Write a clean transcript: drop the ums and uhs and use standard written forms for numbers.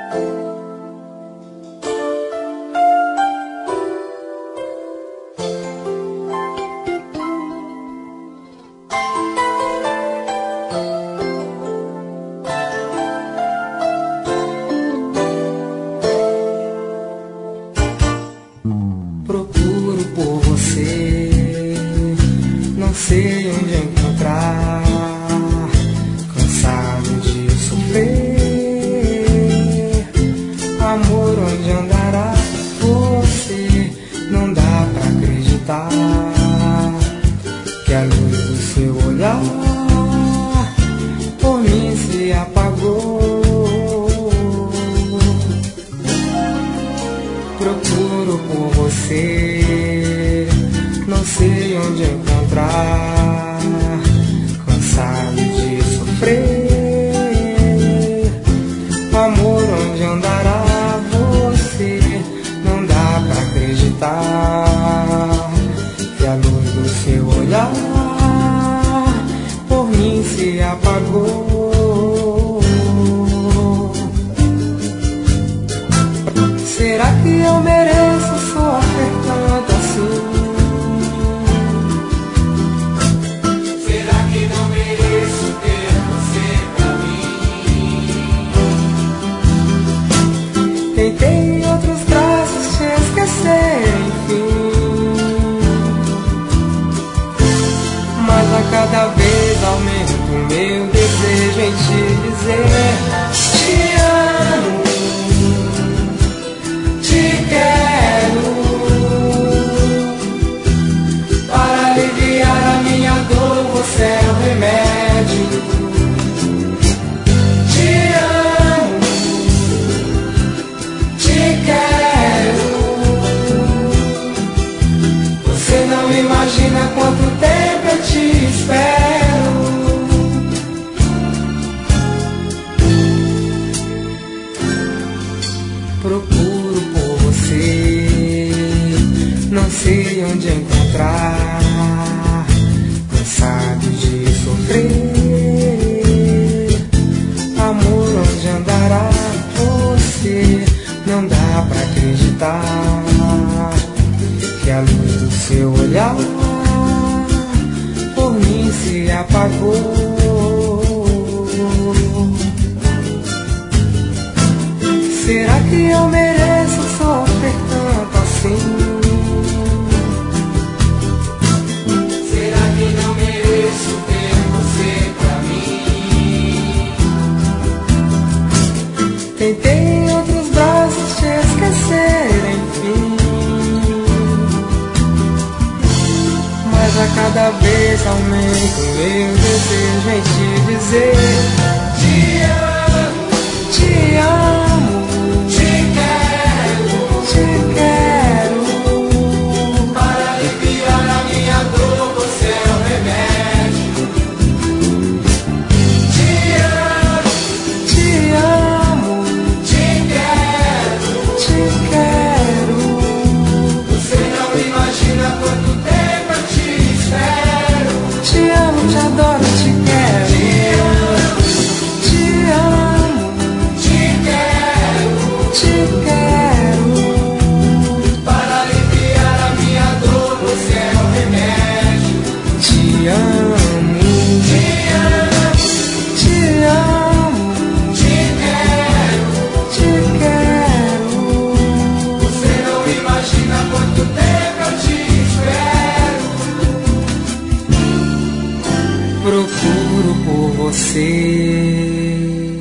Procuro por você, não sei onde encontrar, cansado de sofrer. Amor, onde andará você? Não dá pra acreditar que a luz do seu olhar por mim se apagou. Procuro por você, não sei onde encontrar, cansado de sofrer. Amor, onde andará você? Não dá pra acreditar que a luz do seu olhar por mim se apagou. Será que eu mereço sofrer tanto assim? Será que não mereço ter você pra mim? Tentei em outros braços te esquecer, enfim, mas a cada vez aumenta o meu desejo em te dizer: te amo, te quero. Para aliviar a minha dor, você é o remédio. Te amo, te quero. Você não imagina quanto tempo eu te espero. Procuro por você, não sei onde encontrar, cansado de sofrer. Amor, onde andará você? Não dá pra acreditar que a luz do seu olhar por mim se apagou. Será que eu mereço sofrer tanto assim? Será que não mereço ter você pra mim? Tentei em outros braços te esquecer, enfim, mas a cada vez aumenta o meu desejo em te dizer: te amo, te amo, Te quero, te quero. para aliviar a minha dor, você é o remédio. Te amo, Te amo, te quero. te quero. Você não imagina quanto tempo eu te espero. Te amo, te adoro, te quero. Te amo, Te quero, te quero. para aliviar a minha dor, você é o remédio. Te amo, Te amo, te amo, te quero. te quero. Você não imagina quanto tempo eu te espero. Procuro por você.